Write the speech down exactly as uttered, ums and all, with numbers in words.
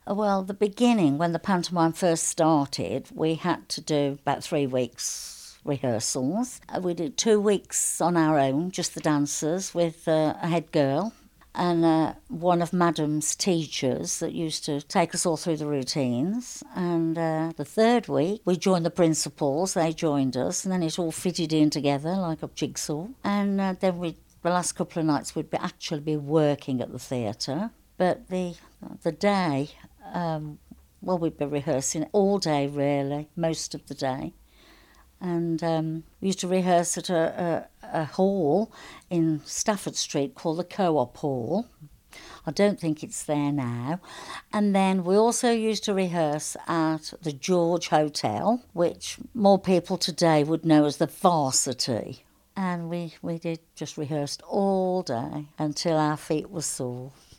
Well, the beginning, when the pantomime first started, we had to do about three weeks rehearsals. Uh, We did two weeks on our own, just the dancers, with uh, a head girl and uh, one of Madam's teachers that used to take us all through the routines. And uh, the third week, we joined the principals, they joined us, and then it all fitted in together like a jigsaw. And uh, then we, the last couple of nights, we'd be actually be working at the theatre. But the the day, um, well, we'd be rehearsing all day, really, most of the day. And um, we used to rehearse at a, a, a hall in Stafford Street called the Co-op Hall. I don't think it's there now. And then we also used to rehearse at the George Hotel, which more people today would know as the Varsity. And we, we did just rehearsed all day until our feet were sore.